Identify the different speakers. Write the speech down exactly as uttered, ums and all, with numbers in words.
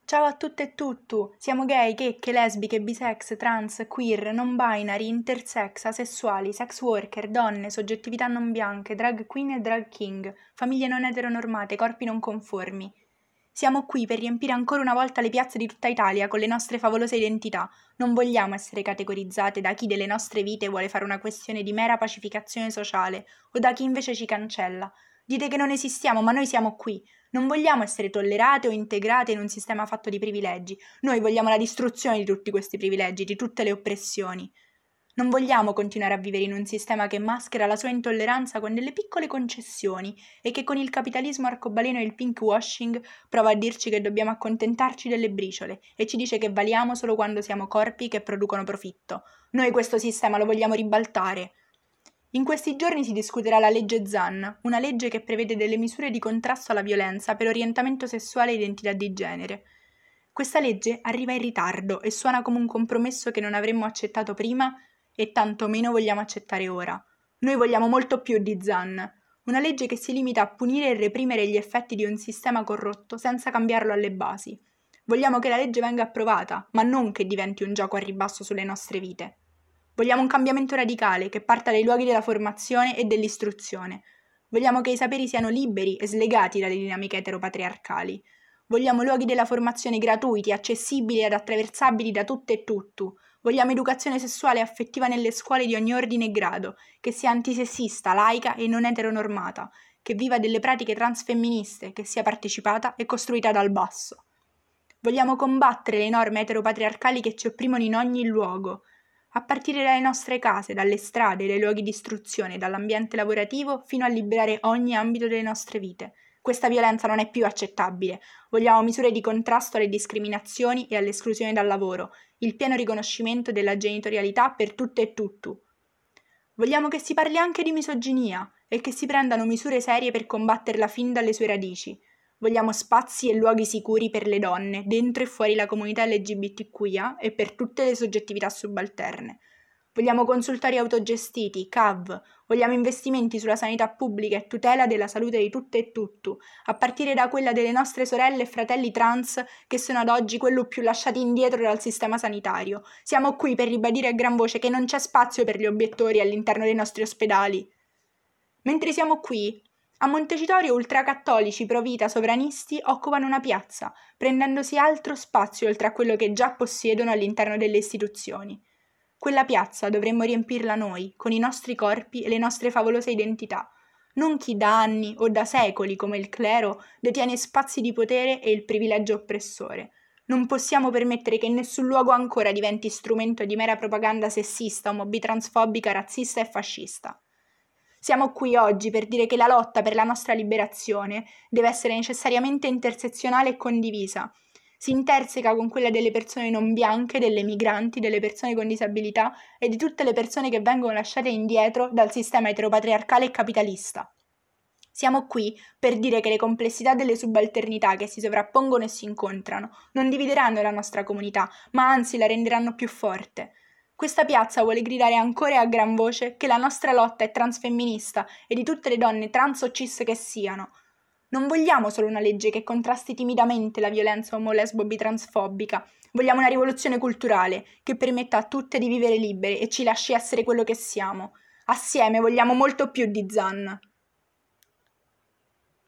Speaker 1: Ciao a tutte e tutto! Siamo gay, checche, lesbiche, bisex, trans, queer, non binary, intersex, asessuali, sex worker, donne, soggettività non bianche, drag queen e drag king, famiglie non eteronormate, corpi non conformi. Siamo qui per riempire ancora una volta le piazze di tutta Italia con le nostre favolose identità. Non vogliamo essere categorizzate da chi delle nostre vite vuole fare una questione di mera pacificazione sociale o da chi invece ci cancella. Dite che non esistiamo, ma noi siamo qui. Non vogliamo essere tollerate o integrate in un sistema fatto di privilegi. Noi vogliamo la distruzione di tutti questi privilegi, di tutte le oppressioni. Non vogliamo continuare a vivere in un sistema che maschera la sua intolleranza con delle piccole concessioni e che con il capitalismo arcobaleno e il pinkwashing prova a dirci che dobbiamo accontentarci delle briciole e ci dice che valiamo solo quando siamo corpi che producono profitto. Noi questo sistema lo vogliamo ribaltare. In questi giorni si discuterà la legge Zan, una legge che prevede delle misure di contrasto alla violenza per orientamento sessuale e identità di genere. Questa legge arriva in ritardo e suona come un compromesso che non avremmo accettato prima e tanto meno vogliamo accettare ora. Noi vogliamo molto più di Zan, una legge che si limita a punire e reprimere gli effetti di un sistema corrotto senza cambiarlo alle basi. Vogliamo che la legge venga approvata, ma non che diventi un gioco a ribasso sulle nostre vite. Vogliamo un cambiamento radicale che parta dai luoghi della formazione e dell'istruzione. Vogliamo che i saperi siano liberi e slegati dalle dinamiche eteropatriarcali. Vogliamo luoghi della formazione gratuiti, accessibili ed attraversabili da tutte e tutto. Vogliamo educazione sessuale e affettiva nelle scuole di ogni ordine e grado, che sia antisessista, laica e non eteronormata, che viva delle pratiche transfemministe, che sia partecipata e costruita dal basso. Vogliamo combattere le norme eteropatriarcali che ci opprimono in ogni luogo, a partire dalle nostre case, dalle strade, dai luoghi di istruzione, dall'ambiente lavorativo, fino a liberare ogni ambito delle nostre vite. Questa violenza non è più accettabile. Vogliamo misure di contrasto alle discriminazioni e all'esclusione dal lavoro, il pieno riconoscimento della genitorialità per tutte e tutto. Vogliamo che si parli anche di misoginia e che si prendano misure serie per combatterla fin dalle sue radici. Vogliamo spazi e luoghi sicuri per le donne, dentro e fuori la comunità L G B T Q I A e per tutte le soggettività subalterne. Vogliamo consultori autogestiti, C A V, vogliamo investimenti sulla sanità pubblica e tutela della salute di tutte e tutto, a partire da quella delle nostre sorelle e fratelli trans che sono ad oggi quello più lasciati indietro dal sistema sanitario. Siamo qui per ribadire a gran voce che non c'è spazio per gli obiettori all'interno dei nostri ospedali. Mentre siamo qui, a Montecitorio ultracattolici pro-vita sovranisti occupano una piazza, prendendosi altro spazio oltre a quello che già possiedono all'interno delle istituzioni. Quella piazza dovremmo riempirla noi, con i nostri corpi e le nostre favolose identità, non chi da anni o da secoli, come il clero, detiene spazi di potere e il privilegio oppressore. Non possiamo permettere che in nessun luogo ancora diventi strumento di mera propaganda sessista, omobitransfobica, razzista e fascista. Siamo qui oggi per dire che la lotta per la nostra liberazione deve essere necessariamente intersezionale e condivisa. Si interseca con quella delle persone non bianche, delle migranti, delle persone con disabilità e di tutte le persone che vengono lasciate indietro dal sistema eteropatriarcale e capitalista. Siamo qui per dire che le complessità delle subalternità che si sovrappongono e si incontrano non divideranno la nostra comunità, ma anzi la renderanno più forte. Questa piazza vuole gridare ancora e a gran voce che la nostra lotta è transfemminista e di tutte le donne trans o cis che siano. Non vogliamo solo una legge che contrasti timidamente la violenza omo-lesbo-bitransfobica, vogliamo una rivoluzione culturale che permetta a tutte di vivere libere e ci lasci essere quello che siamo. Assieme vogliamo molto più di Zan.